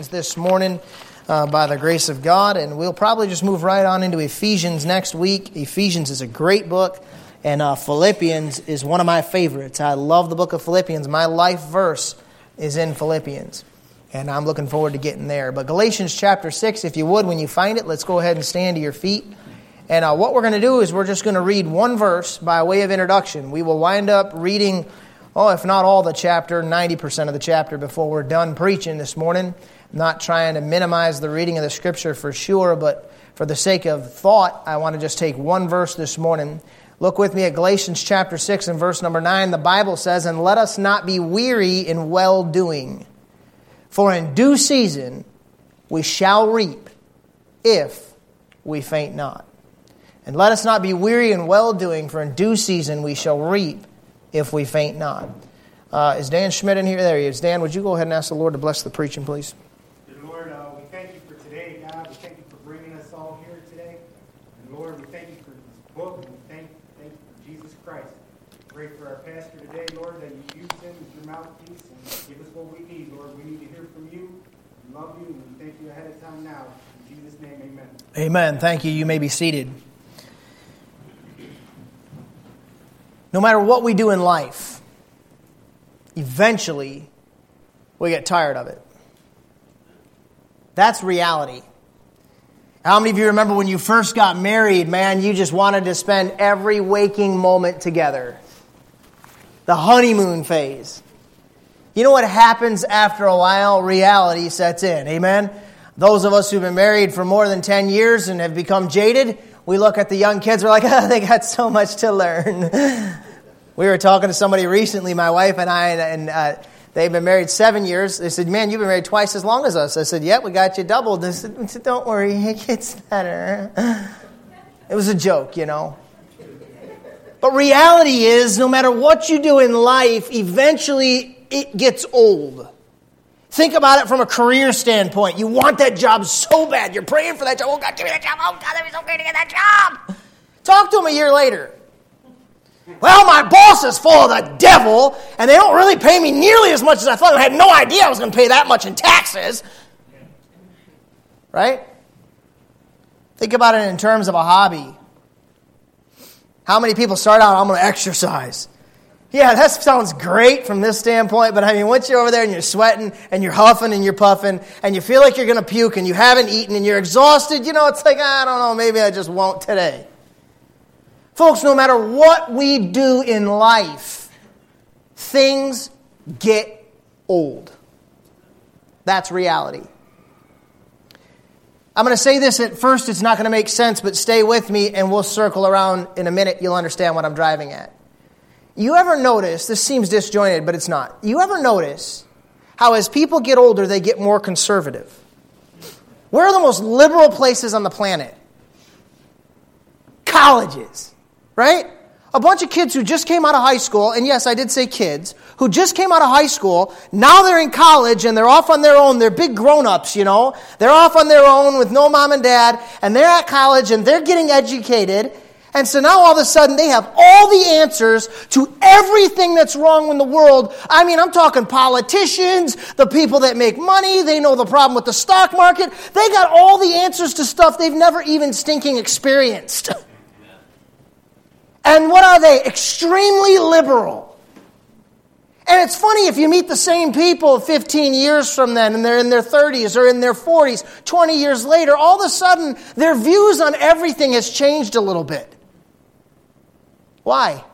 This morning by the grace of God, and we'll probably just move right on into Ephesians next week. Ephesians is a great book, and Philippians is one of my favorites. I love the book of Philippians. My life verse is in Philippians, and I'm looking forward to getting there. But Galatians chapter 6, if you would, when you find it, let's go ahead and stand to your feet. And what we're going to do is we're just going to read one verse by way of introduction. We will wind up reading, if not all the chapter, 90% of the chapter before we're done preaching this morning. I'm not trying to minimize the reading of the Scripture for sure, but for the sake of thought, I want to just take one verse this morning. Look with me at Galatians chapter 6 and verse number 9. The Bible says, "And let us not be weary in well-doing, for in due season we shall reap if we faint not." And let us not be weary in well-doing, for in due season we shall reap if we faint not. Is Dan Schmidt in here? There he is. Dan, would you go ahead and ask the Lord to bless the preaching, please? Dear Lord, we thank you for today, God. We thank you for bringing us all here today. And Lord, we thank you for this book, and we thank you for Jesus Christ. Pray for our pastor today, Lord, that you use him as your mouthpiece and give us what we need, Lord. We need to hear from you. We love you, and we thank you ahead of time now. In Jesus' name, amen. Amen. Thank you. You may be seated. No matter what we do in life, eventually we get tired of it. That's reality. How many of you remember when you first got married, man, you just wanted to spend every waking moment together? The honeymoon phase. You know what happens after a while? Reality sets in. Amen? Those of us who've been married for more than 10 years and have become jaded, we look at the young kids, we're like, they got so much to learn. We were talking to somebody recently, my wife and I, and they've been married 7 years. They said, "Man, you've been married twice as long as us." I said, "Yep, we got you doubled." They said, "Don't worry, it gets better." It was a joke, you know. But reality is, no matter what you do in life, eventually it gets old. Think about it from a career standpoint. You want that job so bad. You're praying for that job. "Oh, God, give me that job. Oh, God, that'd be so great to get that job." Talk to them a year later. "Well, my boss is full of the devil, and they don't really pay me nearly as much as I thought. I had no idea I was going to pay that much in taxes." Right? Think about it in terms of a hobby. How many people start out, "I'm going to exercise"? Yeah, that sounds great from this standpoint, but I mean, once you're over there and you're sweating and you're huffing and you're puffing and you feel like you're going to puke and you haven't eaten and you're exhausted, it's like, I don't know, maybe I just won't today. Folks, no matter what we do in life, things get old. That's reality. I'm going to say this at first, it's not going to make sense, but stay with me and we'll circle around in a minute. You'll understand what I'm driving at. You ever notice, this seems disjointed, but it's not. You ever notice how as people get older, they get more conservative? Where are the most liberal places on the planet? Colleges, right? A bunch of kids who just came out of high school, and yes, I did say kids, who just came out of high school, now they're in college and they're off on their own. They're big grown-ups, They're off on their own with no mom and dad, and they're at college and they're getting educated. And so now all of a sudden they have all the answers to everything that's wrong in the world. I mean, I'm talking politicians, the people that make money, they know the problem with the stock market. They got all the answers to stuff they've never even stinking experienced. And what are they? Extremely liberal. And it's funny, if you meet the same people 15 years from then, and they're in their 30s or in their 40s, 20 years later, all of a sudden their views on everything has changed a little bit. Why?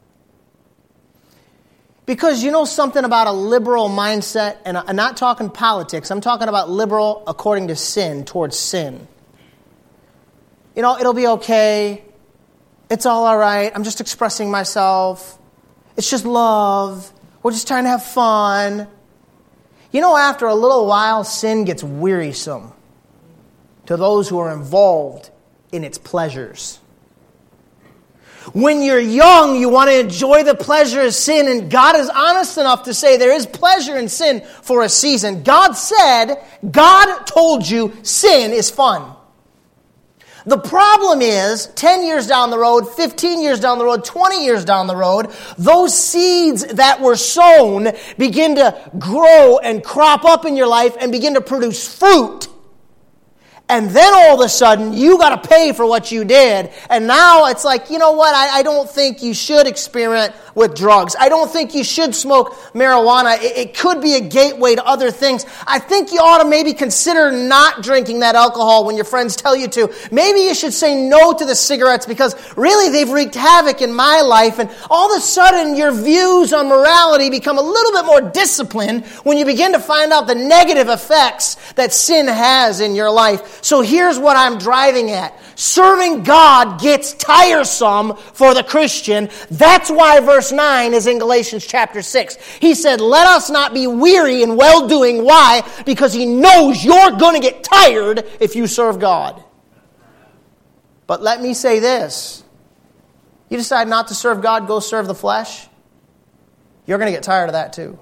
Because you know something about a liberal mindset, and I'm not talking politics, I'm talking about liberal according to sin, towards sin. It'll be okay. It's all right. I'm just expressing myself. It's just love. We're just trying to have fun. After a little while, sin gets wearisome to those who are involved in its pleasures. When you're young, you want to enjoy the pleasure of sin, and God is honest enough to say there is pleasure in sin for a season. God told you sin is fun. The problem is, 10 years down the road, 15 years down the road, 20 years down the road, those seeds that were sown begin to grow and crop up in your life and begin to produce fruit. And then all of a sudden, you got to pay for what you did. And now it's like, you know what, I don't think you should experiment with drugs. I don't think you should smoke marijuana. It could be a gateway to other things. I think you ought to maybe consider not drinking that alcohol when your friends tell you to. Maybe you should say no to the cigarettes because really they've wreaked havoc in my life. And all of a sudden, your views on morality become a little bit more disciplined when you begin to find out the negative effects that sin has in your life. So here's what I'm driving at. Serving God gets tiresome for the Christian. That's why verse 9 is in Galatians chapter 6. He said, let us not be weary in well-doing. Why? Because he knows you're going to get tired if you serve God. But let me say this. You decide not to serve God, go serve the flesh. You're going to get tired of that too.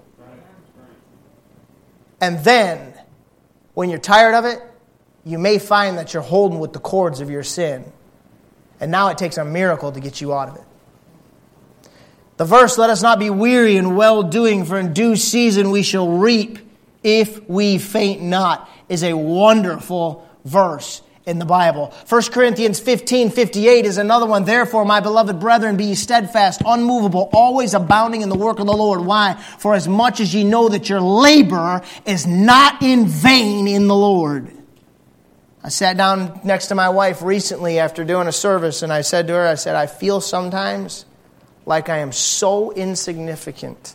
And then, when you're tired of it, you may find that you're holding with the cords of your sin. And now it takes a miracle to get you out of it. The verse, let us not be weary in well-doing, for in due season we shall reap if we faint not, is a wonderful verse in the Bible. 1 Corinthians 15:58 is another one. Therefore, my beloved brethren, be ye steadfast, unmovable, always abounding in the work of the Lord. Why? For as much as ye know that your labor is not in vain in the Lord. I sat down next to my wife recently after doing a service, and I said to her, I feel sometimes like I am so insignificant.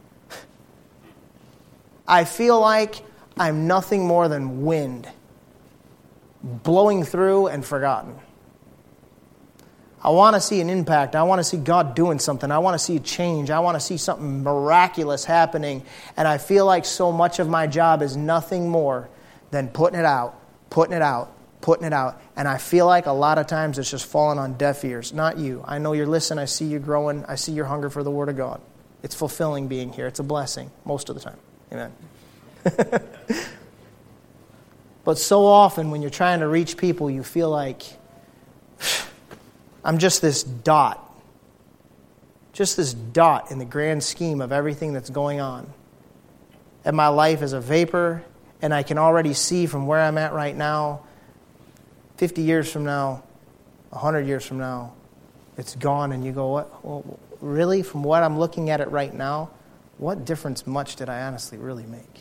I feel like I'm nothing more than wind, blowing through and forgotten. I want to see an impact. I want to see God doing something. I want to see a change. I want to see something miraculous happening. And I feel like so much of my job is nothing more than putting it out. And I feel like a lot of times it's just falling on deaf ears. Not you. I know you're listening. I see you growing. I see your hunger for the Word of God. It's fulfilling being here. It's a blessing most of the time. Amen. But so often when you're trying to reach people, you feel like, I'm just this dot. Just this dot in the grand scheme of everything that's going on. And my life is a vapor. And I can already see from where I'm at right now, 50 years from now, 100 years from now, it's gone. And you go, what? Well, really? From what I'm looking at it right now, what difference much did I honestly really make?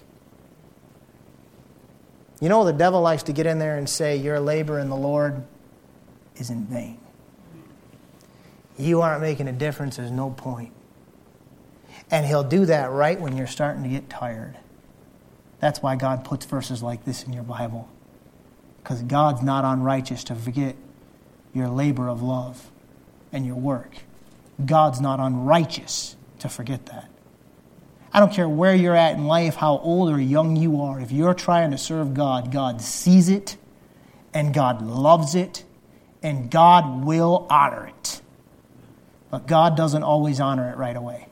You know, the devil likes to get in there and say, your labor in the Lord is in vain. You aren't making a difference. There's no point. And he'll do that right when you're starting to get tired. That's why God puts verses like this in your Bible. Because God's not unrighteous to forget your labor of love and your work. God's not unrighteous to forget that. I don't care where you're at in life, how old or young you are. If you're trying to serve God, God sees it, and God loves it, and God will honor it. But God doesn't always honor it right away.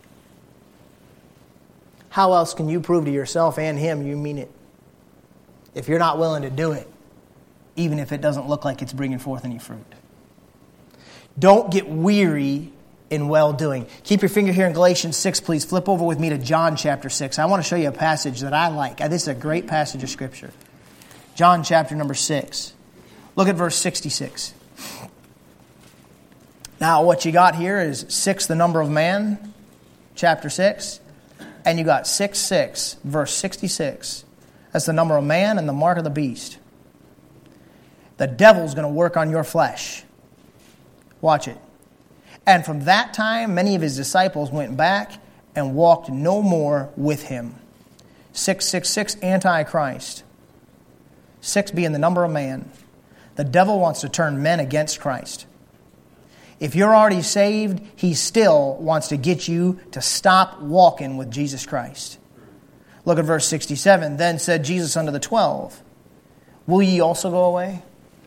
How else can you prove to yourself and Him you mean it? If you're not willing to do it, even if it doesn't look like it's bringing forth any fruit. Don't get weary in well-doing. Keep your finger here in Galatians 6, please. Flip over with me to John chapter 6. I want to show you a passage that I like. This is a great passage of Scripture. John chapter number 6. Look at verse 66. Now, what you got here is 6, the number of man, chapter 6. And you got 6:6, verse 66. That's the number of man and the mark of the beast. The devil's going to work on your flesh. Watch it. And from that time, many of his disciples went back and walked no more with him. 666, Antichrist. 6 being the number of man. The devil wants to turn men against Christ. If you're already saved, he still wants to get you to stop walking with Jesus Christ. Look at verse 67. Then said Jesus unto the 12, will ye also go away?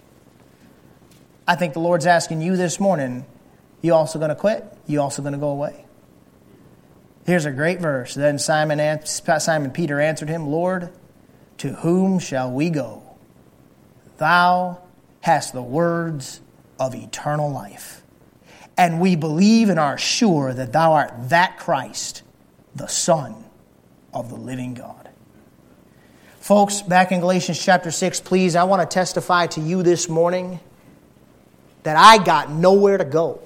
I think the Lord's asking you this morning, you also going to quit? You also going to go away? Here's a great verse. Then Simon Peter answered him, Lord, to whom shall we go? Thou hast the words of eternal life. And we believe and are sure that thou art that Christ, the Son of the living God. Folks, back in Galatians chapter 6, please, I want to testify to you this morning that I got nowhere to go.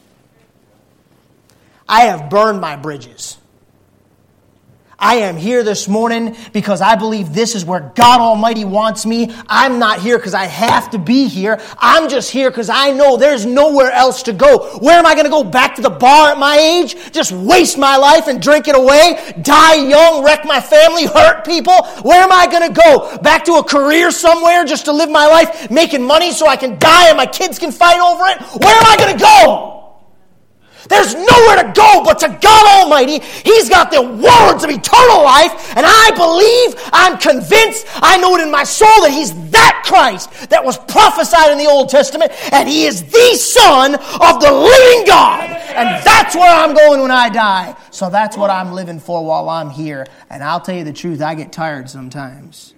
I have burned my bridges. I am here this morning because I believe this is where God Almighty wants me. I'm not here because I have to be here. I'm just here because I know there's nowhere else to go. Where am I going to go? Back to the bar at my age? Just waste my life and drink it away? Die young, wreck my family, hurt people? Where am I going to go? Back to a career somewhere just to live my life making money so I can die and my kids can fight over it? Where am I going to go? There's nowhere to go but to God Almighty. He's got the words of eternal life, and I believe, I'm convinced, I know it in my soul that He's that Christ that was prophesied in the Old Testament, and He is the Son of the living God. And that's where I'm going when I die. So that's what I'm living for while I'm here. And I'll tell you the truth, I get tired sometimes.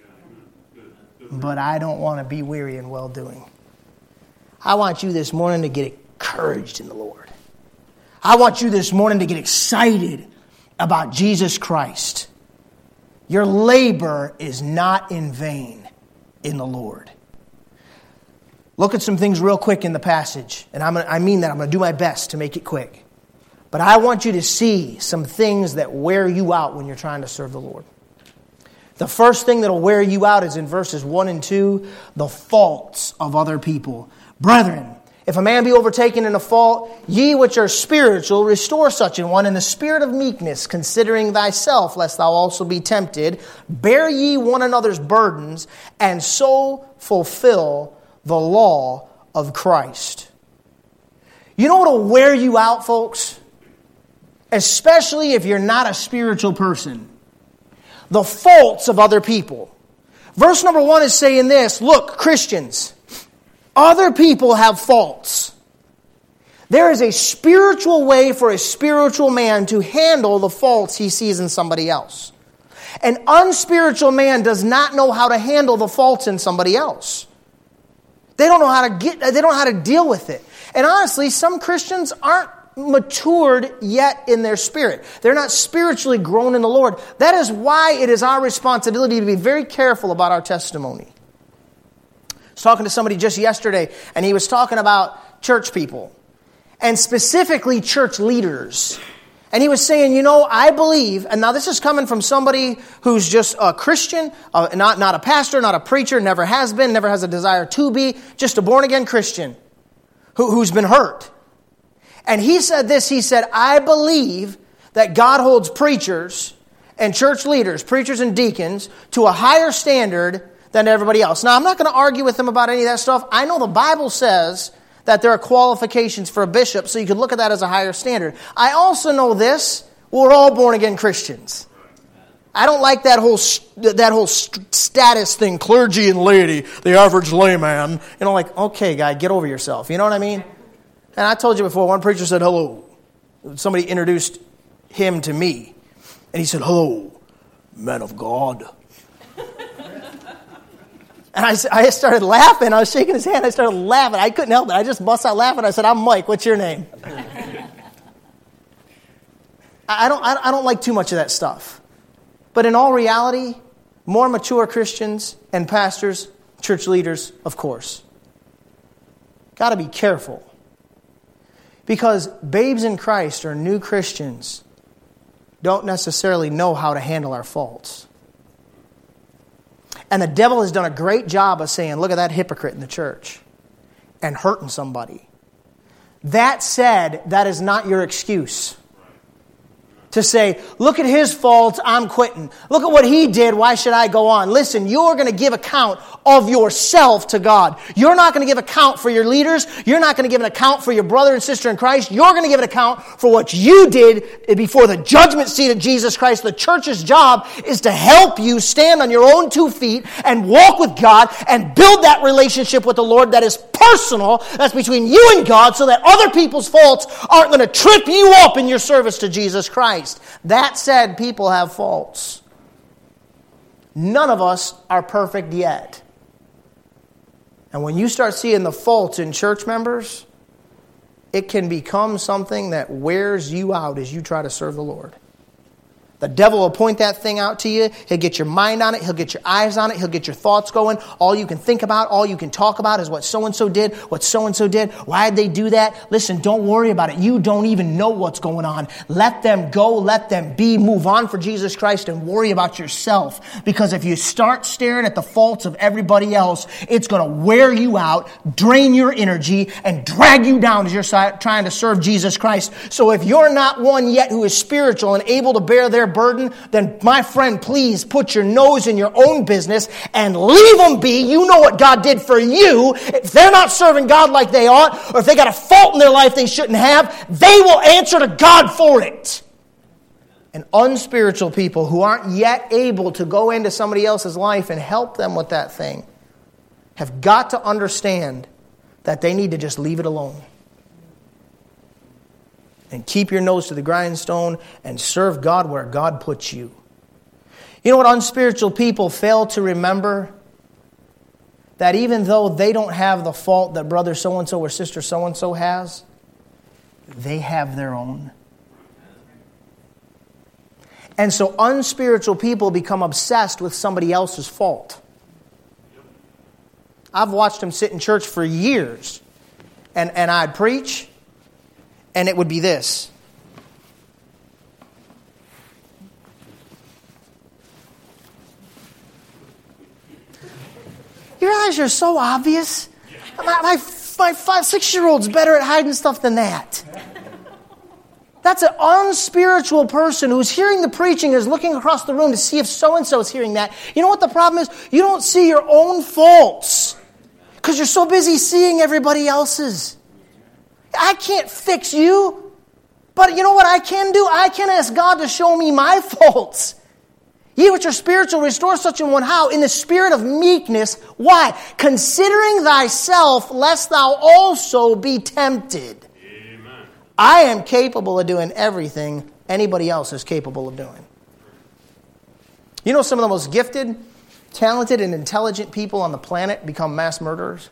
But I don't want to be weary in well-doing. I want you this morning to get encouraged in the Lord. I want you this morning to get excited about Jesus Christ. Your labor is not in vain in the Lord. Look at some things real quick in the passage. And I mean that. I'm going to do my best to make it quick. But I want you to see some things that wear you out when you're trying to serve the Lord. The first thing that will wear you out is in verses 1 and 2, the faults of other people. Brethren, if a man be overtaken in a fault, ye which are spiritual, restore such an one in the spirit of meekness, considering thyself, lest thou also be tempted. Bear ye one another's burdens, and so fulfill the law of Christ. You know what will wear you out, folks? Especially if you're not a spiritual person. The faults of other people. Verse number 1 is saying this, look, Christians, other people have faults. There is a spiritual way for a spiritual man to handle the faults he sees in somebody else. An unspiritual man does not know how to handle the faults in somebody else. They don't know how to deal with it. And honestly, some Christians aren't matured yet in their spirit. They're not spiritually grown in the Lord. That is why it is our responsibility to be very careful about our testimony. I was talking to somebody just yesterday, and he was talking about church people, and specifically church leaders. And he was saying, you know, I believe, and now this is coming from somebody who's just a Christian, not a pastor, not a preacher, never has been, never has a desire to be, just a born-again Christian who's been hurt. And he said this, he said, I believe that God holds preachers and church leaders, preachers and deacons, to a higher standard than everybody else. Now, I'm not going to argue with him about any of that stuff. I know the Bible says that there are qualifications for a bishop, so you could look at that as a higher standard. I also know this, we're all born-again Christians. I don't like that whole status thing, clergy and laity, the average layman. You know, like, okay, guy, get over yourself. You know what I mean? And I told you before, one preacher said, hello. Somebody introduced him to me. And he said, hello, man of God. And I started laughing. I was shaking his hand. I started laughing. I couldn't help it. I just bust out laughing. I said, I'm Mike. What's your name? I don't like too much of that stuff. But in all reality, more mature Christians and pastors, church leaders, of course, got to be careful. Because babes in Christ or new Christians don't necessarily know how to handle our faults. And the devil has done a great job of saying, look at that hypocrite in the church, and hurting somebody. That said, that is not your excuse. To say, look at his faults, I'm quitting. Look at what he did, why should I go on? Listen, you're going to give account of yourself to God. You're not going to give account for your leaders. You're not going to give an account for your brother and sister in Christ. You're going to give an account for what you did before the judgment seat of Jesus Christ. The church's job is to help you stand on your own 2 feet and walk with God and build that relationship with the Lord that is personal, that's between you and God, so that other people's faults aren't going to trip you up in your service to Jesus Christ. That said, people have faults. None of us are perfect yet. And when you start seeing the faults in church members, it can become something that wears you out as you try to serve the Lord. The devil will point that thing out to you. He'll get your mind on it. He'll get your eyes on it. He'll get your thoughts going. All you can think about, all you can talk about is what so-and-so did, what so-and-so did. Why did they do that? Listen, don't worry about it. You don't even know what's going on. Let them go. Let them be. Move on for Jesus Christ and worry about yourself. Because if you start staring at the faults of everybody else, it's going to wear you out, drain your energy, and drag you down as you're trying to serve Jesus Christ. So if you're not one yet who is spiritual and able to bear their burden, then my friend, please put your nose in your own business and leave them be. You know what God did for you. If they're not serving God like they ought, or if they got a fault in their life they shouldn't have, they will answer to God for it. And unspiritual people who aren't yet able to go into somebody else's life and help them with that thing have got to understand that they need to just leave it alone. And keep your nose to the grindstone and serve God where God puts you. You know what unspiritual people fail to remember? That even though they don't have the fault that brother so-and-so or sister so-and-so has, they have their own. And so unspiritual people become obsessed with somebody else's fault. I've watched them sit in church for years, and I'd preach, and it would be this. Your eyes are so obvious. My 5-6-year-old's better at hiding stuff than that. That's an unspiritual person who's hearing the preaching, is looking across the room to see if so-and-so is hearing that. You know what the problem is? You don't see your own faults because you're so busy seeing everybody else's. I can't fix you. But you know what I can do? I can ask God to show me my faults. Ye which are spiritual, restore such an one. How? In the spirit of meekness. Why? Considering thyself, lest thou also be tempted. Amen. I am capable of doing everything anybody else is capable of doing. You know some of the most gifted, talented, and intelligent people on the planet become mass murderers?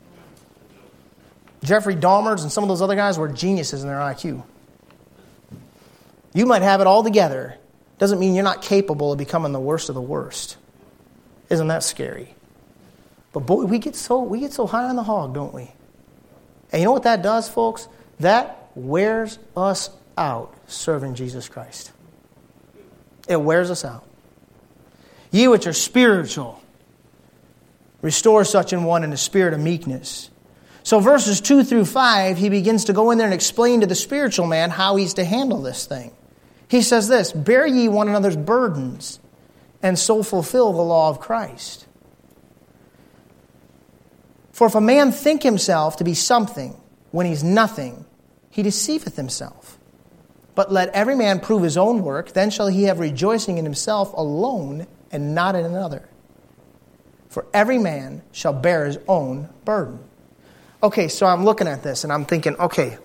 Jeffrey Dahmer's and some of those other guys were geniuses in their IQ. You might have it all together. Doesn't mean you're not capable of becoming the worst of the worst. Isn't that scary? But boy, we get so high on the hog, don't we? And you know what that does, folks? That wears us out serving Jesus Christ. It wears us out. Ye which are spiritual, restore such an one in the spirit of meekness. So verses 2 through 5, he begins to go in there and explain to the spiritual man how he's to handle this thing. He says this, bear ye one another's burdens, and so fulfill the law of Christ. For if a man think himself to be something when he's nothing, he deceiveth himself. But let every man prove his own work, then shall he have rejoicing in himself alone, and not in another. For every man shall bear his own burden. Okay, so I'm looking at this and I'm thinking, okay,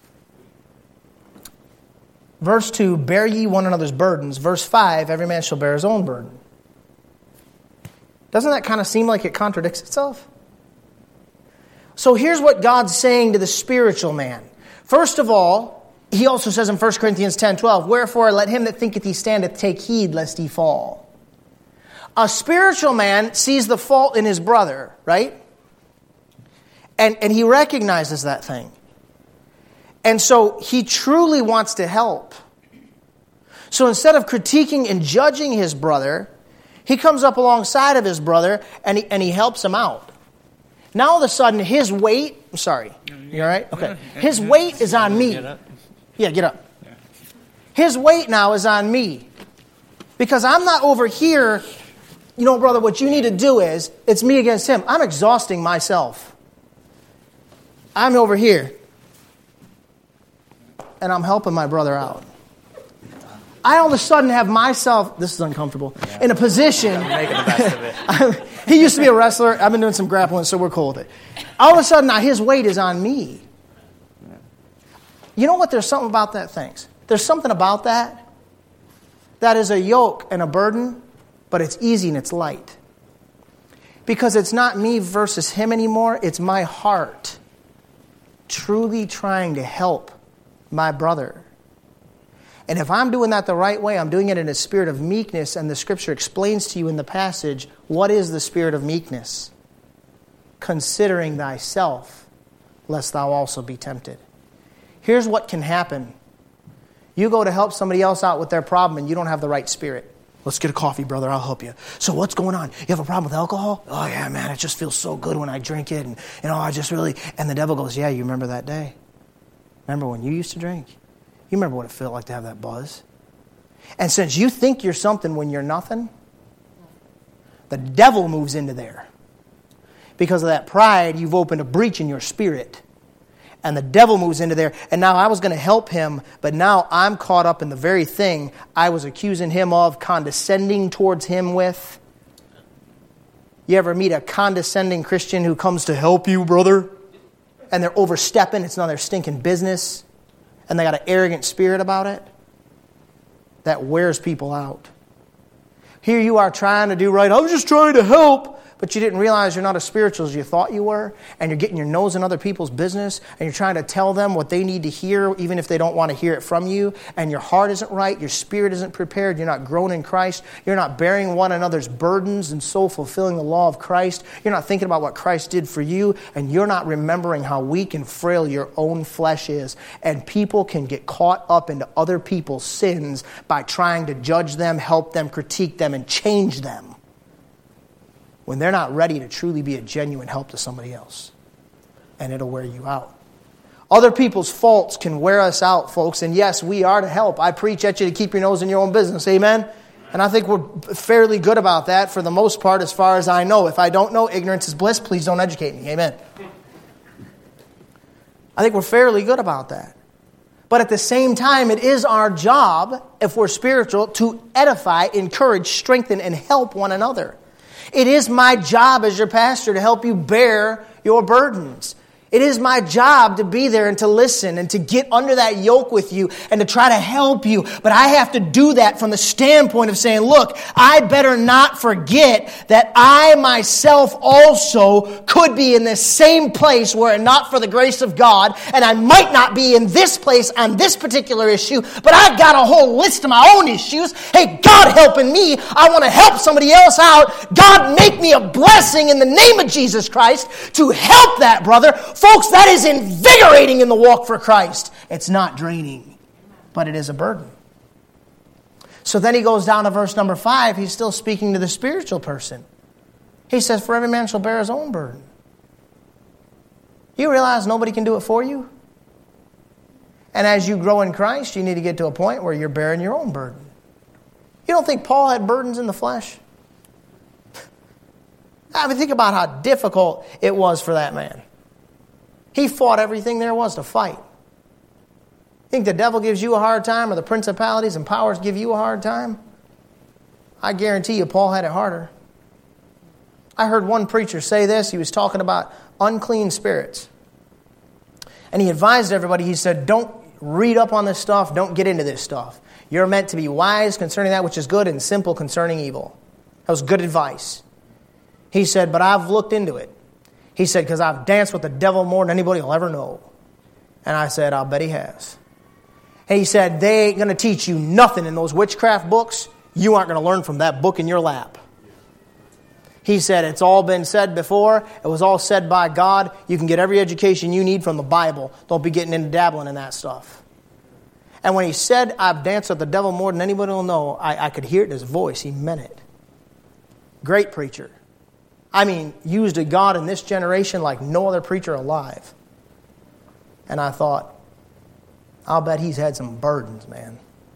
verse 2, bear ye one another's burdens. Verse 5, every man shall bear his own burden. Doesn't that kind of seem like it contradicts itself? So here's what God's saying to the spiritual man. First of all, he also says in 1 Corinthians 10:12, wherefore let him that thinketh he standeth take heed lest he fall. A spiritual man sees the fault in his brother, right? And he recognizes that thing. And so he truly wants to help. So instead of critiquing and judging his brother, he comes up alongside of his brother and he helps him out. Now all of a sudden his weight, I'm sorry, you all right? Okay. His weight is on me. Yeah, get up. His weight now is on me. Because I'm not over here, you know, brother, what you need to do is, it's me against him. I'm exhausting myself. I'm over here. And I'm helping my brother out. I all of a sudden have myself, this is uncomfortable, in a position. I'm making the best of it. He used to be a wrestler. I've been doing some grappling, so we're cool with it. All of a sudden, now his weight is on me. You know what? There's something about that, thanks. There's something about that that is a yoke and a burden, but it's easy and it's light. Because it's not me versus him anymore. It's my heart truly trying to help my brother. And if I'm doing that the right way, I'm doing it in a spirit of meekness, and the Scripture explains to you in the passage, what is the spirit of meekness? Considering thyself, lest thou also be tempted. Here's what can happen. You go to help somebody else out with their problem, and you don't have the right spirit. Let's get a coffee, brother. I'll help you. So what's going on? You have a problem with alcohol? Oh, yeah, man, it just feels so good when I drink it. And, I just really... And the devil goes, yeah, you remember that day? Remember when you used to drink? You remember what it felt like to have that buzz? And since you think you're something when you're nothing, the devil moves into there. Because of that pride, you've opened a breach in your spirit. And the devil moves into there. And now I was going to help him, but now I'm caught up in the very thing I was accusing him of, condescending towards him with. You ever meet a condescending Christian who comes to help you, brother? And they're overstepping. It's none of their stinking business. And they got an arrogant spirit about it. That wears people out. Here you are trying to do right. I was just trying to help. But you didn't realize you're not as spiritual as you thought you were. And you're getting your nose in other people's business. And you're trying to tell them what they need to hear, even if they don't want to hear it from you. And your heart isn't right. Your spirit isn't prepared. You're not grown in Christ. You're not bearing one another's burdens and so fulfilling the law of Christ. You're not thinking about what Christ did for you. And you're not remembering how weak and frail your own flesh is. And people can get caught up into other people's sins by trying to judge them, help them, critique them, and change them, when they're not ready to truly be a genuine help to somebody else. And it'll wear you out. Other people's faults can wear us out, folks. And yes, we are to help. I preach at you to keep your nose in your own business. Amen? And I think we're fairly good about that for the most part, as far as I know. If I don't know, ignorance is bliss. Please don't educate me. Amen? I think we're fairly good about that. But at the same time, it is our job, if we're spiritual, to edify, encourage, strengthen, and help one another. It is my job as your pastor to help you bear your burdens. It is my job to be there and to listen and to get under that yoke with you and to try to help you. But I have to do that from the standpoint of saying, look, I better not forget that I myself also could be in this same place were it not for the grace of God. And I might not be in this place on this particular issue, but I've got a whole list of my own issues. Hey, God helping me. I want to help somebody else out. God, make me a blessing in the name of Jesus Christ to help that brother. Folks, that is invigorating in the walk for Christ. It's not draining, but it is a burden. So then he goes down to verse number 5. He's still speaking to the spiritual person. He says, for every man shall bear his own burden. You realize nobody can do it for you? And as you grow in Christ, you need to get to a point where you're bearing your own burden. You don't think Paul had burdens in the flesh? I mean, think about how difficult it was for that man. He fought everything there was to fight. Think the devil gives you a hard time or the principalities and powers give you a hard time? I guarantee you Paul had it harder. I heard one preacher say this. He was talking about unclean spirits. And he advised everybody, he said, don't read up on this stuff. Don't get into this stuff. You're meant to be wise concerning that which is good and simple concerning evil. That was good advice. He said, but I've looked into it. He said, because I've danced with the devil more than anybody will ever know. And I said, I'll bet he has. And he said, they ain't going to teach you nothing in those witchcraft books. You aren't going to learn from that book in your lap. He said, it's all been said before. It was all said by God. You can get every education you need from the Bible. Don't be getting into dabbling in that stuff. And when he said, I've danced with the devil more than anybody will know, I could hear it in his voice. He meant it. Great preacher. I mean, used to God in this generation like no other preacher alive. And I thought, I'll bet he's had some burdens, man.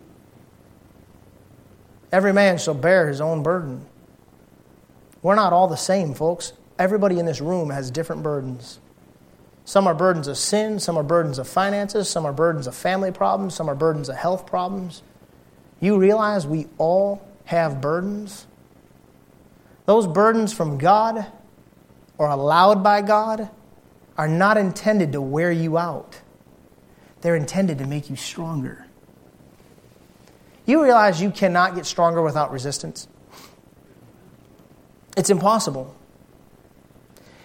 Every man shall bear his own burden. We're not all the same, folks. Everybody in this room has different burdens. Some are burdens of sin, some are burdens of finances, some are burdens of family problems, some are burdens of health problems. You realize we all have burdens? Those burdens from God or allowed by God are not intended to wear you out. They're intended to make you stronger. You realize you cannot get stronger without resistance? It's impossible.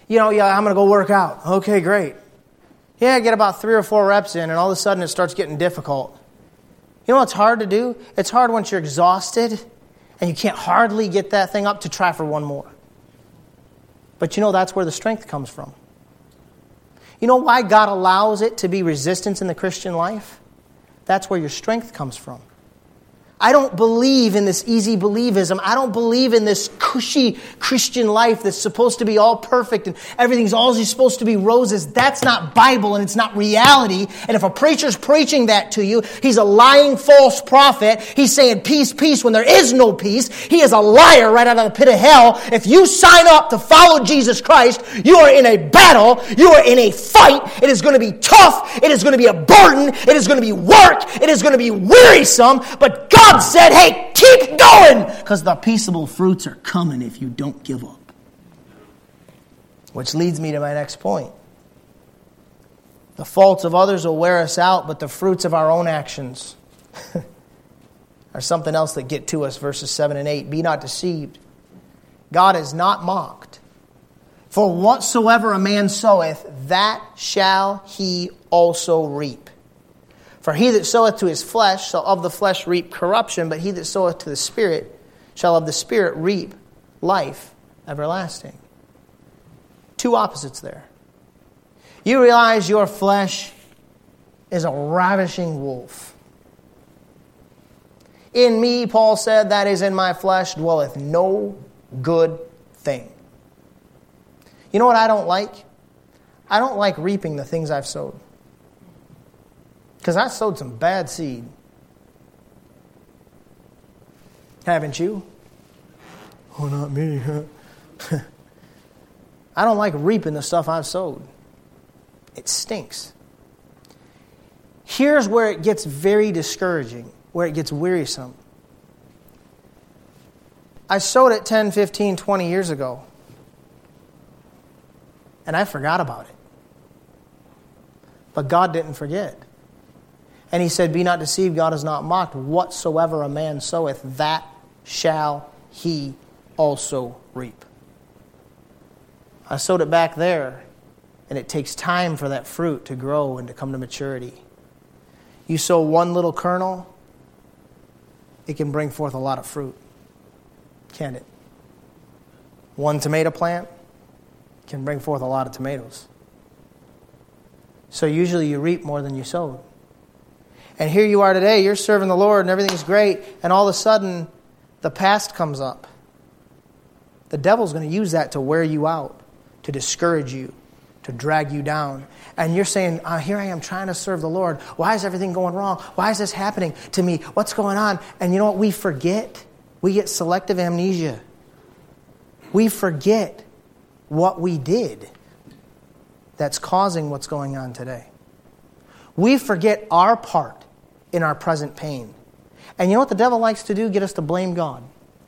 I'm going to go work out. Okay, great. Yeah, I get about 3 or 4 reps in, and all of a sudden it starts getting difficult. You know what's hard to do? It's hard once you're exhausted and you can't hardly get that thing up to try for one more. But that's where the strength comes from. You know why God allows it to be resistance in the Christian life? That's where your strength comes from. I don't believe in this easy believism. I don't believe in this cushy Christian life that's supposed to be all perfect and everything's always supposed to be roses. That's not Bible and it's not reality. And if a preacher's preaching that to you, he's a lying false prophet. He's saying peace, peace when there is no peace. He is a liar right out of the pit of hell. If you sign up to follow Jesus Christ, you are in a battle. You are in a fight. It is going to be tough. It is going to be a burden. It is going to be work. It is going to be wearisome. But God said, hey, keep going, because the peaceable fruits are coming if you don't give up. Which leads me to my next point. The faults of others will wear us out, but the fruits of our own actions are something else that get to us. Verses 7 and 8. Be not deceived. God is not mocked. For whatsoever a man soweth, that shall he also reap. For he that soweth to his flesh shall of the flesh reap corruption, but he that soweth to the Spirit shall of the Spirit reap life everlasting. 2 opposites there. You realize your flesh is a ravishing wolf. In me, Paul said, that is in my flesh dwelleth no good thing. You know what I don't like? I don't like reaping the things I've sowed. Because I sowed some bad seed. Haven't you? Oh, not me, huh? I don't like reaping the stuff I've sowed. It stinks. Here's where it gets very discouraging, where it gets wearisome. I sowed it 10, 15, 20 years ago. And I forgot about it. But God didn't forget. And he said, be not deceived, God is not mocked. Whatsoever a man soweth, that shall he also reap. I sowed it back there, and it takes time for that fruit to grow and to come to maturity. You sow one little kernel, it can bring forth a lot of fruit. Can't it? One tomato plant can bring forth a lot of tomatoes. So usually you reap more than you sowed. And here you are today, you're serving the Lord and everything's great, and all of a sudden, the past comes up. The devil's going to use that to wear you out, to discourage you, to drag you down. And you're saying, here I am trying to serve the Lord. Why is everything going wrong? Why is this happening to me? What's going on? And you know what we forget? We get selective amnesia. We forget what we did that's causing what's going on today. We forget our part in our present pain. And you know what the devil likes to do? Get us to blame God.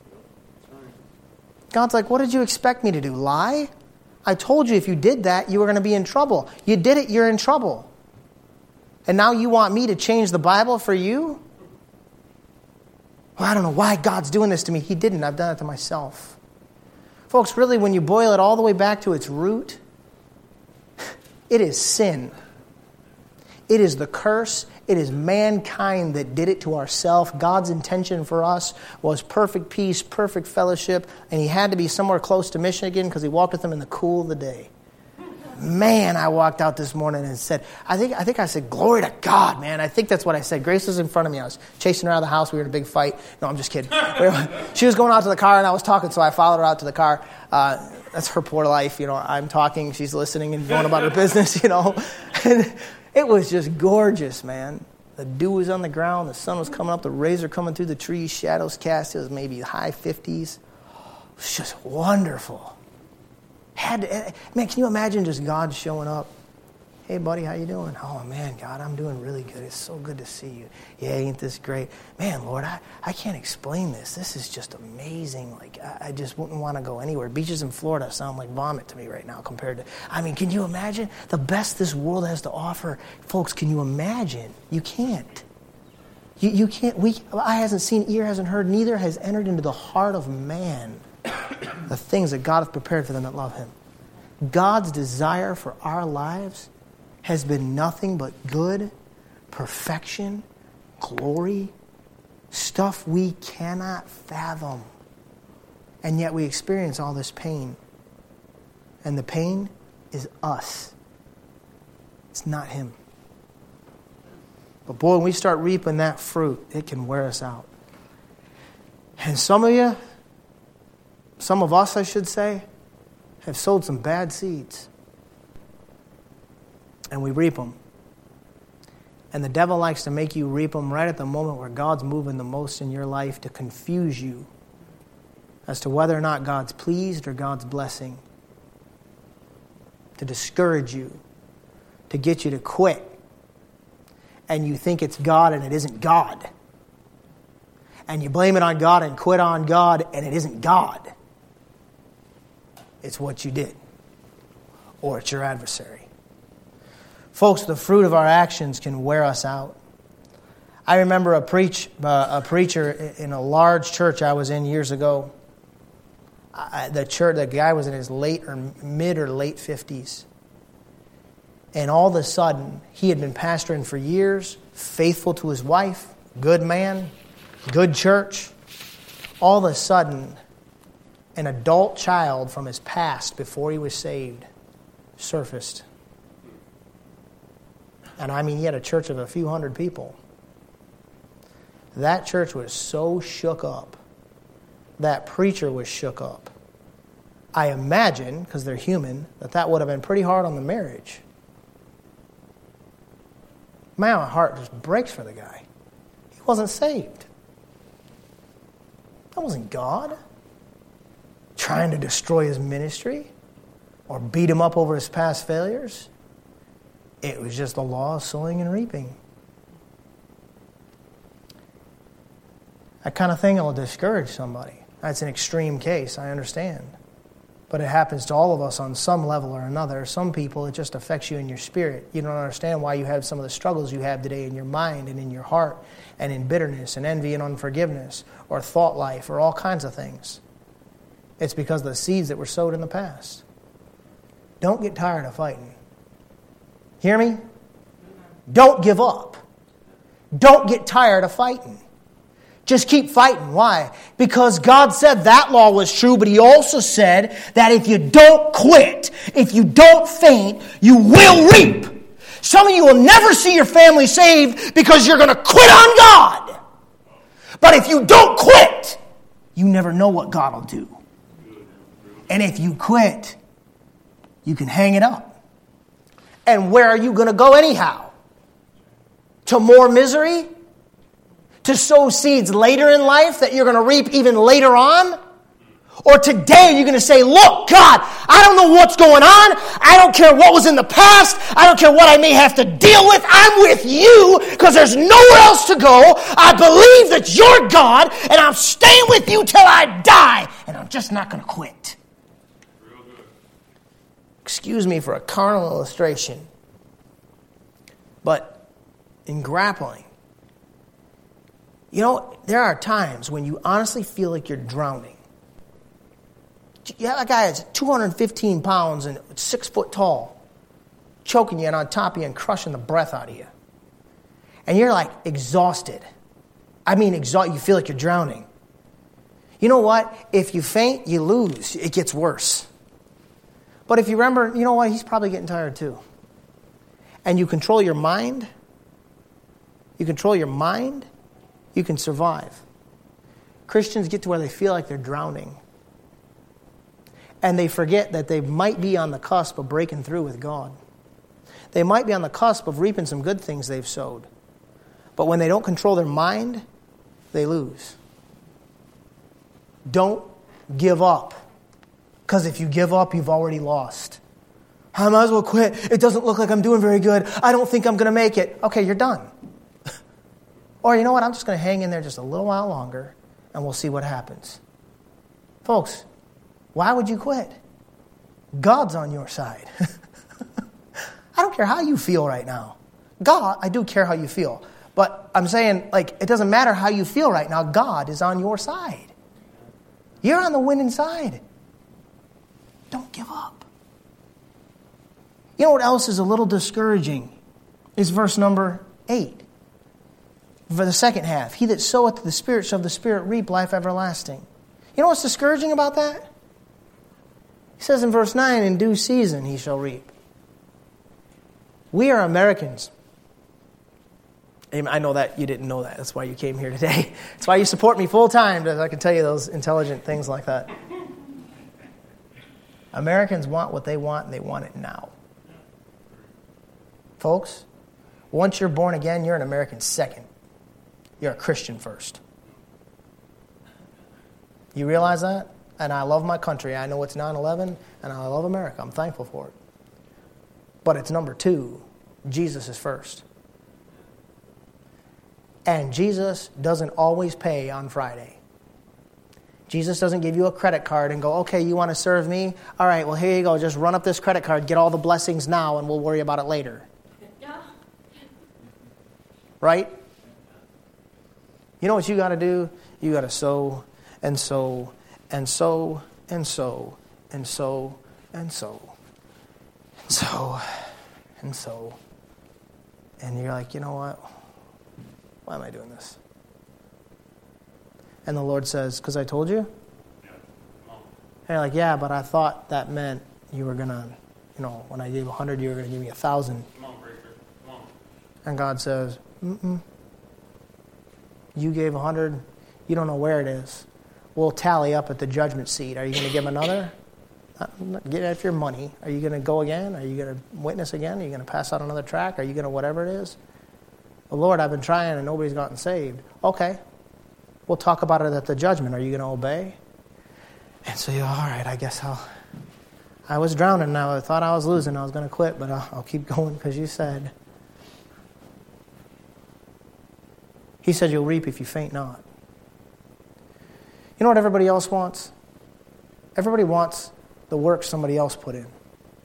God's like, what did you expect me to do? Lie? I told you if you did that, you were going to be in trouble. You did it, you're in trouble. And now you want me to change the Bible for you? Well, I don't know why God's doing this to me. He didn't. I've done it to myself. Folks, really, when you boil it all the way back to its root, it is sin. It is the curse. It is mankind that did it to ourselves. God's intention for us was perfect peace, perfect fellowship, and he had to be somewhere close to Michigan because he walked with them in the cool of the day. Man, I walked out this morning and said, I think I said, glory to God, man. I think that's what I said. Grace was in front of me. I was chasing her out of the house. We were in a big fight. No, I'm just kidding. She was going out to the car, and I was talking, so I followed her out to the car. That's her poor life. I'm talking, she's listening and going about her business, And it was just gorgeous, man. The dew was on the ground. The sun was coming up. The rays are coming through the trees. Shadows cast. It was maybe high 50s. It was just wonderful. Man, can you imagine just God showing up? Hey, buddy, how you doing? Oh, man, God, I'm doing really good. It's so good to see you. Yeah, ain't this great? Man, Lord, I can't explain this. This is just amazing. Like, I just wouldn't want to go anywhere. Beaches in Florida sound like vomit to me right now compared to... can you imagine the best this world has to offer? Folks, can you imagine? You can't. You can't. Eye hasn't seen, ear hasn't heard, neither has entered into the heart of man the things that God hath prepared for them that love him. God's desire for our lives has been nothing but good, perfection, glory, stuff we cannot fathom. And yet we experience all this pain. And the pain is us. It's not Him. But boy, when we start reaping that fruit, it can wear us out. And some of us, I should say, have sowed some bad seeds. And we reap them. And the devil likes to make you reap them right at the moment where God's moving the most in your life to confuse you as to whether or not God's pleased or God's blessing. To discourage you. To get you to quit. And you think it's God and it isn't God. And you blame it on God and quit on God and it isn't God. It's what you did. Or it's your adversary. Folks, the fruit of our actions can wear us out. I remember a preacher in a large church I was in years ago. The guy was in his mid or late 50s. And all of a sudden, he had been pastoring for years, faithful to his wife, good man, good church. All of a sudden, an adult child from his past before he was saved surfaced. And I mean, he had a church of a few hundred people. That church was so shook up. That preacher was shook up. I imagine, because they're human, that would have been pretty hard on the marriage. My heart just breaks for the guy. He wasn't saved. That wasn't God trying to destroy his ministry or beat him up over his past failures. It was just the law of sowing and reaping. That kind of thing will discourage somebody. That's an extreme case, I understand. But it happens to all of us on some level or another. Some people, it just affects you in your spirit. You don't understand why you have some of the struggles you have today in your mind and in your heart and in bitterness and envy and unforgiveness or thought life or all kinds of things. It's because of the seeds that were sowed in the past. Don't get tired of fighting. Hear me? Don't give up. Don't get tired of fighting. Just keep fighting. Why? Because God said that law was true, but He also said that if you don't quit, if you don't faint, you will reap. Some of you will never see your family saved because you're going to quit on God. But if you don't quit, you never know what God will do. And if you quit, you can hang it up. And where are you going to go anyhow? To more misery? To sow seeds later in life that you're going to reap even later on? Or today you're going to say, look, God, I don't know what's going on. I don't care what was in the past. I don't care what I may have to deal with. I'm with you because there's nowhere else to go. I believe that you're God and I'm staying with you till I die. And I'm just not going to quit. Excuse me for a carnal illustration. But in grappling, you know, there are times when you honestly feel like you're drowning. You have a guy that's 215 pounds and 6 foot tall, choking you and on top of you and crushing the breath out of you. And you're like exhausted. I mean, you feel like you're drowning. You know what? If you faint, you lose. It gets worse. But if you remember, you know what? He's probably getting tired too. And you control your mind. You can survive. Christians get to where they feel like they're drowning. And they forget that they might be on the cusp of breaking through with God. They might be on the cusp of reaping some good things they've sowed. But when they don't control their mind, they lose. Don't give up. Because if you give up, you've already lost. I might as well quit. It doesn't look like I'm doing very good. I don't think I'm going to make it. Okay, you're done. Or you know what? I'm just going to hang in there just a little while longer and we'll see what happens. Folks, why would you quit? God's on your side. I don't care how you feel right now. God, I do care how you feel. But I'm saying, it doesn't matter how you feel right now. God is on your side. You're on the winning side. Don't give up. You know what else is a little discouraging? Is verse number 8. For the second half. He that soweth the Spirit shall of the Spirit reap life everlasting. You know what's discouraging about that? He says in verse 9, in due season he shall reap. We are Americans. I know that you didn't know that. That's why you came here today. That's why you support me full time, so I can tell you those intelligent things like that. Americans want what they want, and they want it now. Folks, once you're born again, you're an American second. You're a Christian first. You realize that? And I love my country. I know it's 9/11, and I love America. I'm thankful for it. But it's number 2. Jesus is first. And Jesus doesn't always pay on Friday. Jesus doesn't give you a credit card and go, okay, you want to serve me? All right, well, here you go. Just run up this credit card, get all the blessings now, and we'll worry about it later. Right? You know what you got to do? You got to sow and sow and sow and sow and sow and sow and sow and sow. And you're like, you know what? Why am I doing this? And the Lord says, because I told you? And you're like, yeah, but I thought that meant you were going to, when I gave 100, you were going to give me 1,000. Come on, preacher. Come on. And God says, you gave 100, you don't know where it is. We'll tally up at the judgment seat. Are you going to give another? Get out your money. Are you going to go again? Are you going to witness again? Are you going to pass out another tract? Are you going to whatever it is? Well, Lord, I've been trying and nobody's gotten saved. Okay. We'll talk about it at the judgment. Are you going to obey? And so you're, all right, I guess I was drowning and I thought I was losing. I was going to quit, but I'll keep going because you said. He said you'll reap if you faint not. You know what everybody else wants? Everybody wants the work somebody else put in.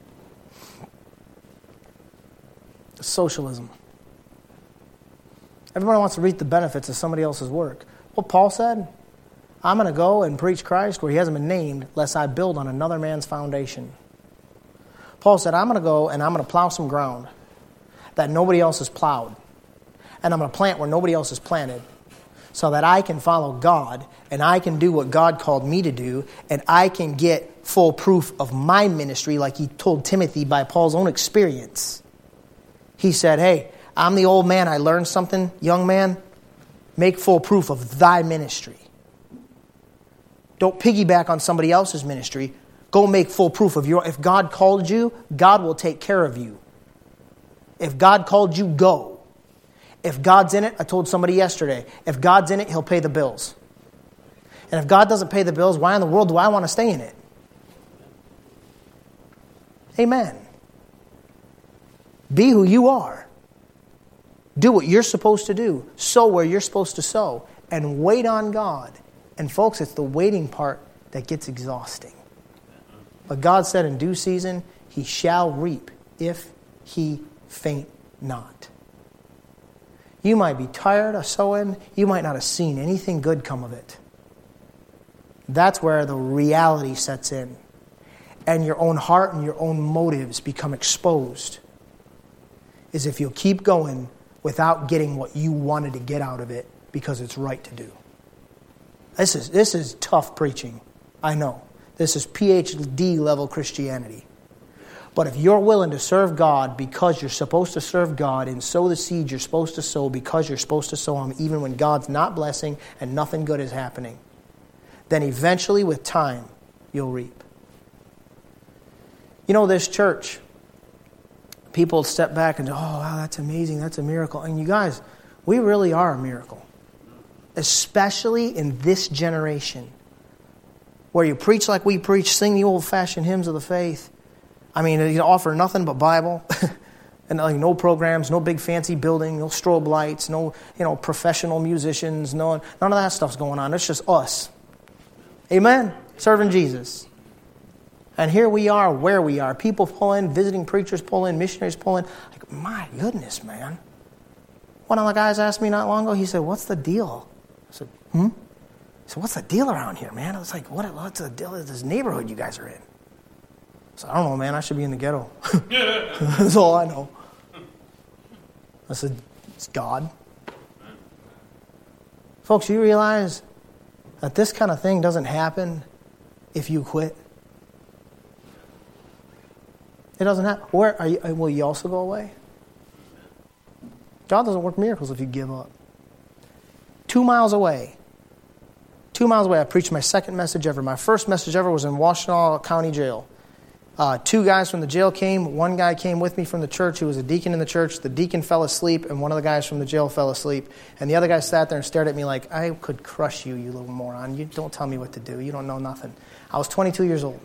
Socialism. Everybody wants to reap the benefits of somebody else's work. What Paul said, I'm going to go and preach Christ where he hasn't been named, lest I build on another man's foundation. Paul said, I'm going to go and I'm going to plow some ground that nobody else has plowed. And I'm going to plant where nobody else has planted, so that I can follow God and I can do what God called me to do, and I can get full proof of my ministry like he told Timothy by Paul's own experience. He said, hey, I'm the old man. I learned something, young man. Make full proof of thy ministry. Don't piggyback on somebody else's ministry. Go make full proof of your. If God called you, God will take care of you. If God called you, go. If God's in it, I told somebody yesterday, if God's in it, he'll pay the bills. And if God doesn't pay the bills, why in the world do I want to stay in it? Amen. Be who you are. Do what you're supposed to do. Sow where you're supposed to sow. And wait on God. And folks, it's the waiting part that gets exhausting. But God said in due season, he shall reap if he faint not. You might be tired of sowing. You might not have seen anything good come of it. That's where the reality sets in. And your own heart and your own motives become exposed. Is if you'll keep going without getting what you wanted to get out of it because it's right to do. This is tough preaching. I know. This is PhD level Christianity. But if you're willing to serve God because you're supposed to serve God and sow the seeds you're supposed to sow because you're supposed to sow them even when God's not blessing and nothing good is happening, then eventually with time, you'll reap. You know, this church, people step back and go, oh, wow, that's amazing, that's a miracle. And you guys, we really are a miracle. Especially in this generation where you preach like we preach, sing the old-fashioned hymns of the faith. I mean, you offer nothing but Bible, and like no programs, no big fancy building, no strobe lights, no professional musicians, none of that stuff's going on. It's just us. Amen? Serving Jesus. And here we are, where we are. People pull in, visiting preachers pull in, missionaries pull in. Like, my goodness, man. One of the guys asked me not long ago, he said, what's the deal? I said, He said, what's the deal around here, man? I was like, what's the deal of this neighborhood you guys are in? So I don't know, man. I should be in the ghetto. That's all I know. I said, it's God. Folks, you realize that this kind of thing doesn't happen if you quit? It doesn't happen. Where are you? Will you also go away? God doesn't work miracles if you give up. 2 miles away. 2 miles away, I preached my second message ever. My first message ever was in Washtenaw County Jail. 2 guys from the jail came. One guy came with me from the church who was a deacon in the church. The deacon fell asleep, and one of the guys from the jail fell asleep. And the other guy sat there and stared at me like, I could crush you, you little moron. You don't tell me what to do. You don't know nothing. I was 22 years old.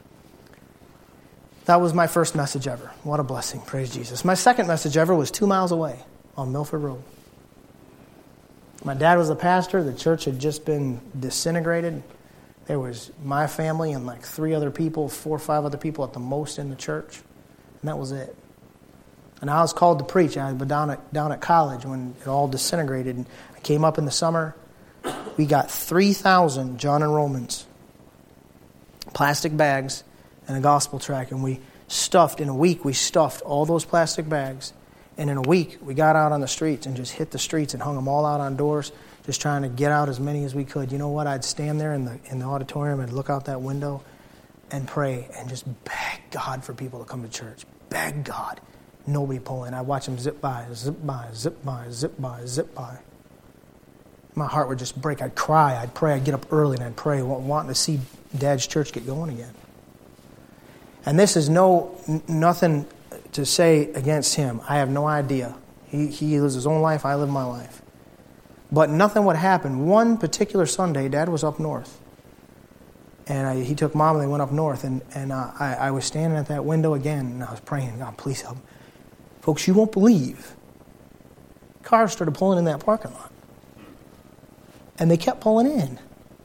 That was my first message ever. What a blessing. Praise Jesus. My second message ever was 2 miles away on Milford Road. My dad was the pastor. The church had just been disintegrated. There was my family and like 3 other people, 4 or 5 other people at the most in the church. And that was it. And I was called to preach. I was down at college when it all disintegrated. And I came up in the summer. We got 3,000 John and Romans plastic bags and a gospel tract. And in a week, we stuffed all those plastic bags. And in a week, we got out on the streets and just hit the streets and hung them all out on doors, just trying to get out as many as we could. You know what? I'd stand there in the auditorium and look out that window and pray and just beg God for people to come to church. Beg God. Nobody pull in. I'd watch them zip by, zip by, zip by, zip by, zip by. My heart would just break. I'd cry. I'd pray. I'd get up early and I'd pray, wanting to see Dad's church get going again. And this is nothing to say against him. I have no idea. He lives his own life. I live my life. But nothing would happen. One particular Sunday, Dad was up north. And he took Mom and they went up north. And I was standing at that window again and I was praying, God, please help me. Folks, you won't believe. Cars started pulling in that parking lot. And they kept pulling in.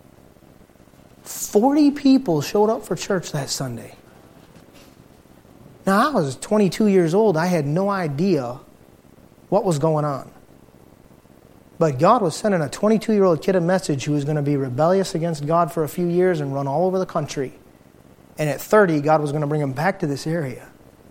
40 people showed up for church that Sunday. Now, I was 22 years old. I had no idea what was going on. But God was sending a 22-year-old kid a message who was going to be rebellious against God for a few years and run all over the country. And at 30, God was going to bring him back to this area.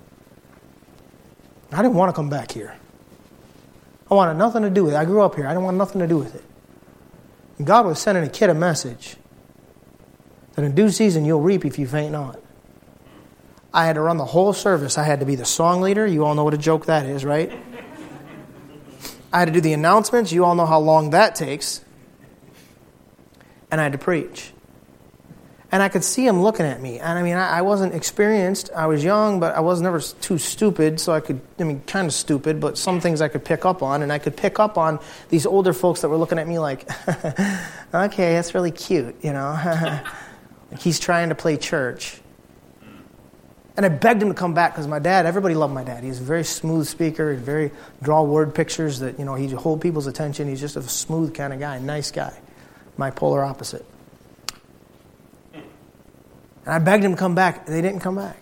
I didn't want to come back here. I wanted nothing to do with it. I grew up here. I didn't want nothing to do with it. And God was sending a kid a message that in due season you'll reap if you faint not. I had to run the whole service. I had to be the song leader. You all know what a joke that is, right? I had to do the announcements. You all know how long that takes. And I had to preach. And I could see him looking at me. And I mean, I wasn't experienced. I was young, but I was never too stupid. So kind of stupid, but some things I could pick up on. And I could pick up on these older folks that were looking at me like, okay, that's really cute, you know. Like he's trying to play church. And I begged him to come back because my dad, everybody loved my dad. He's a very smooth speaker, very draw word pictures that, you know, he hold people's attention. He's just a smooth kind of guy, nice guy. My polar opposite. And I begged him to come back. They didn't come back.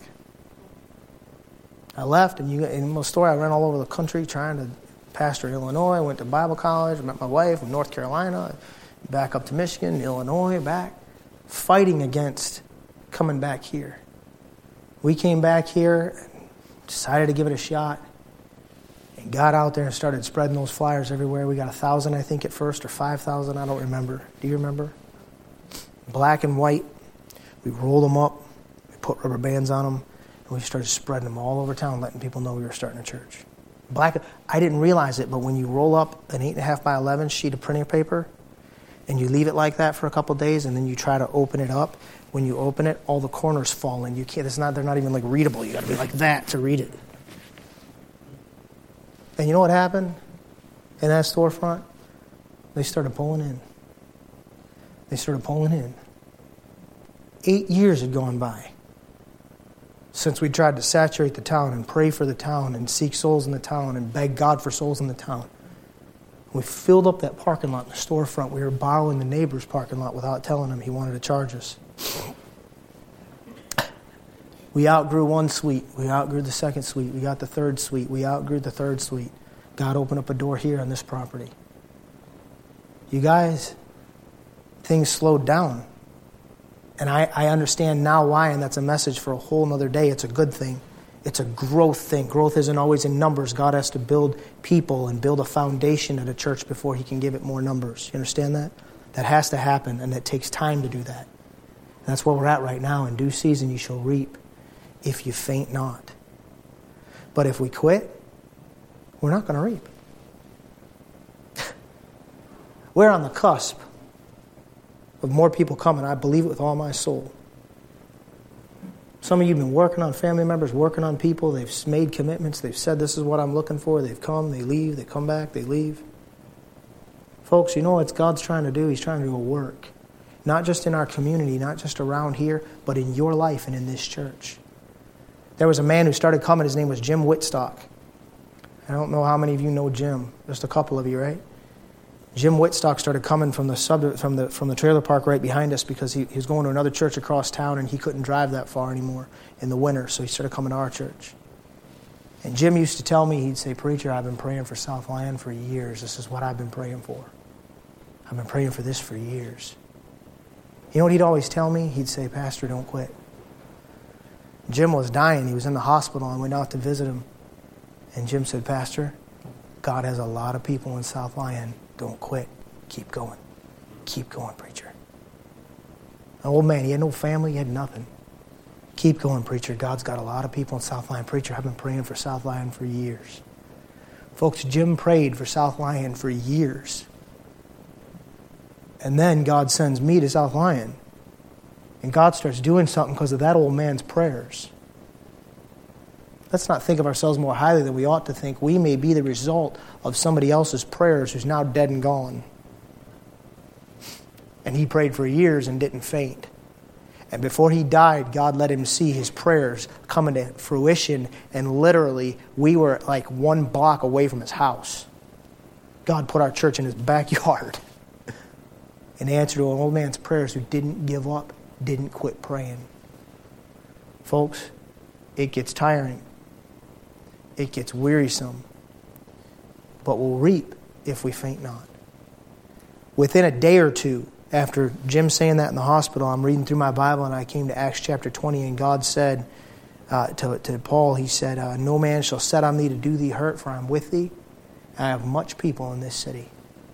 I left, and in my story, I ran all over the country trying to pastor in Illinois. I went to Bible college, met my wife from North Carolina, back up to Michigan, Illinois, back, fighting against coming back here. We came back here and decided to give it a shot and got out there and started spreading those flyers everywhere. We got 1,000, I think, at first, or 5,000. I don't remember. Do you remember? Black and white. We rolled them up. We put rubber bands on them. And we started spreading them all over town, letting people know we were starting a church. I didn't realize it, but when you roll up an 8.5 by 11 sheet of printing paper and you leave it like that for a couple of days and then you try to open it up, when you open it, all the corners fall in. You can't. They're not even like readable. You got to be like that to read it. And you know what happened in that storefront? They started pulling in. They started pulling in. 8 years had gone by since we tried to saturate the town and pray for the town and seek souls in the town and beg God for souls in the town. We filled up that parking lot in the storefront. We were borrowing the neighbor's parking lot without telling him he wanted to charge us. We outgrew one suite. We outgrew the second suite. We got the third suite. We outgrew the third suite. God opened up a door here on this property. You guys, things slowed down. And I understand now why, and that's a message for a whole other day. It's a good thing. It's a growth thing. Growth isn't always in numbers. God has to build people and build a foundation at a church before He can give it more numbers. You understand that? That has to happen, and it takes time to do that. And that's where we're at right now. In due season you shall reap if you faint not. But if we quit, we're not going to reap. We're on the cusp of more people coming. I believe it with all my soul. Some of you have been working on family members, working on people. They've made commitments. They've said, this is what I'm looking for. They've come, they leave, they come back, they leave. Folks, you know what God's trying to do? He's trying to do a work. Not just in our community, not just around here, but in your life and in this church. There was a man who started coming. His name was Jim Whitstock. I don't know how many of you know Jim. Just a couple of you, right? Jim Whitstock started coming from the trailer park right behind us because he was going to another church across town and he couldn't drive that far anymore in the winter, so he started coming to our church. And Jim used to tell me, he'd say, preacher, I've been praying for South Lyon for years. This is what I've been praying for. I've been praying for this for years. You know what he'd always tell me? He'd say, Pastor, don't quit. Jim was dying. He was in the hospital. I went out to visit him. And Jim said, Pastor, God has a lot of people in South Lyon. Don't quit. Keep going. Keep going, preacher. An old man, he had no family, he had nothing. Keep going, preacher. God's got a lot of people in South Lyon. Preacher, I've been praying for South Lyon for years. Folks, Jim prayed for South Lyon for years. And then God sends me to South Lyon. And God starts doing something because of that old man's prayers. Let's not think of ourselves more highly than we ought to think. We may be the result of somebody else's prayers who's now dead and gone. And he prayed for years and didn't faint. And before he died, God let him see his prayers come into fruition. And literally, we were like 1 block away from his house. God put our church in his backyard. In answer to an old man's prayers who didn't give up, didn't quit praying. Folks, it gets tiring. It gets wearisome. But we'll reap if we faint not. Within a day or two, after Jim saying that in the hospital, I'm reading through my Bible and I came to Acts chapter 20 and God said to Paul, he said, no man shall set on thee to do thee hurt, for I'm with thee. I have much people in this city.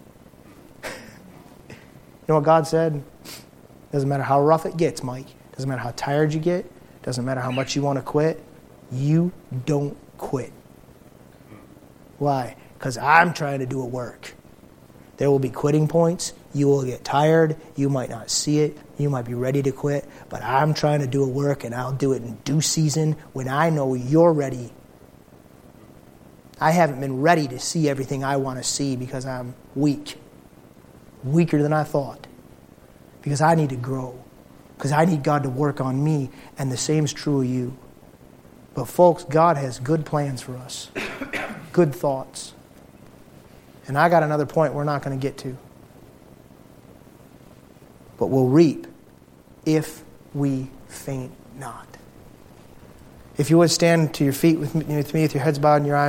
You know what God said? Doesn't matter how rough it gets, Mike. Doesn't matter how tired you get. Doesn't matter how much you want to quit. You don't quit. Why? Because I'm trying to do a work. There will be quitting points. You will get tired. You might not see it. You might be ready to quit. But I'm trying to do a work, and I'll do it in due season when I know you're ready. I haven't been ready to see everything I want to see because I'm weak. Weaker than I thought. Because I need to grow. Because I need God to work on me. And the same is true of you. But folks, God has good plans for us. Good thoughts. And I got another point we're not going to get to. But we'll reap if we faint not. If you would stand to your feet with me with your heads bowed and your eyes